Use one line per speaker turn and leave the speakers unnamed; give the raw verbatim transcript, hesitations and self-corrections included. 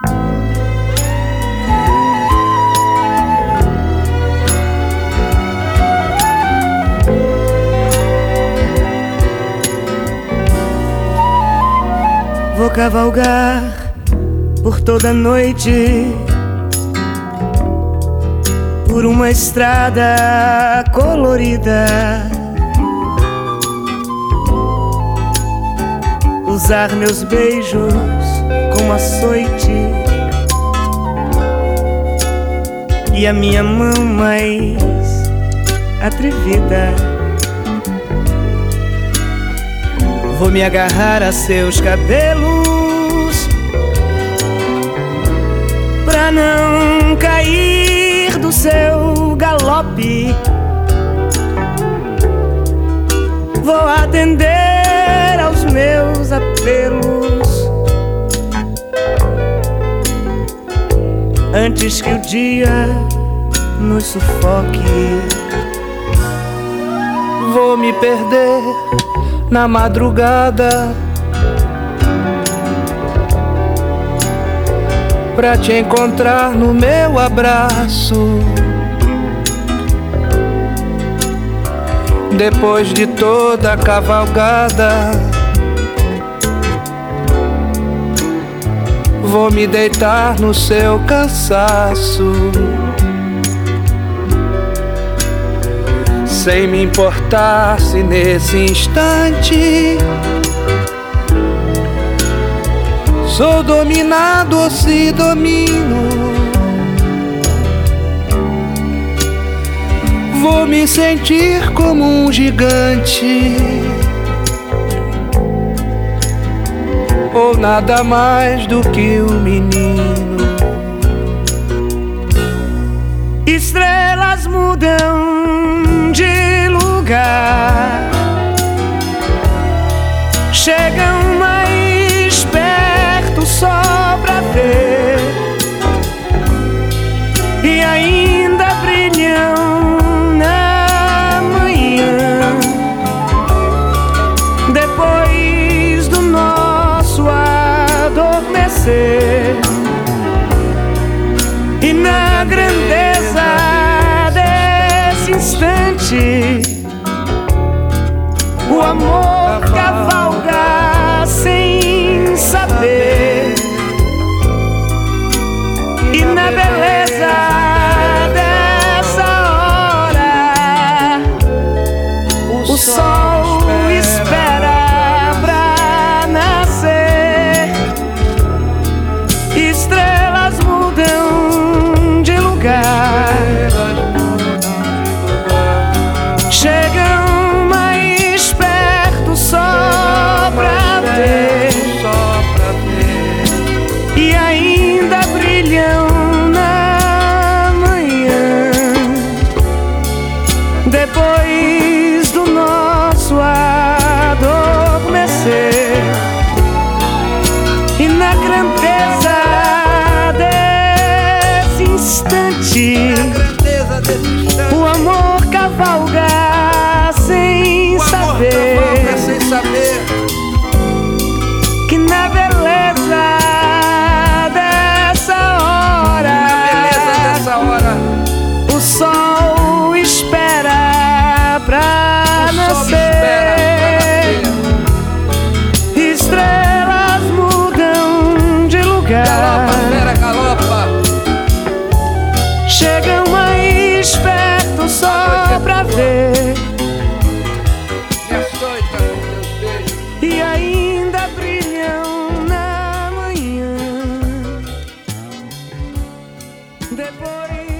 Vou cavalgar por toda a noite, por uma estrada colorida, usar meus beijos como açoite e a minha mão mais atrevida. Vou me agarrar a seus cabelos pra não cair do seu galope. Vou atender aos meus apelos antes que o dia nos sufoque.
Vou me perder na madrugada pra te encontrar no meu abraço. Depois de toda a cavalgada, vou me deitar no seu cansaço, sem me importar se nesse instante sou dominado ou se domino. Vou me sentir como um gigante ou nada mais do que um menino.
Estrelas mudam de lugar, chegam mais perto só pra ver, e ainda brilham na manhã. Depois do nosso adormecer, e na grandeza desse instante, o amor cavalga sem saber, e na beleza dessa hora, o sol espera pra nascer. Estrelas mudam de lugar, chegam mais perto só pra ver, e ainda brilham na manhã. Depois do nosso adormecer, e na grandeza desse instante, o amor cavalga sem saber,
sem saber
que na beleza dessa hora,
beleza dessa hora,
o sol espera pra
o
nascer.
sol espera pra nascer.
Estrelas mudam de lugar,
Galopa, fera, galopa,
chegam mais perto só pra ver,
me açoita com teus beijos.
e ainda brilham na manhã. Depois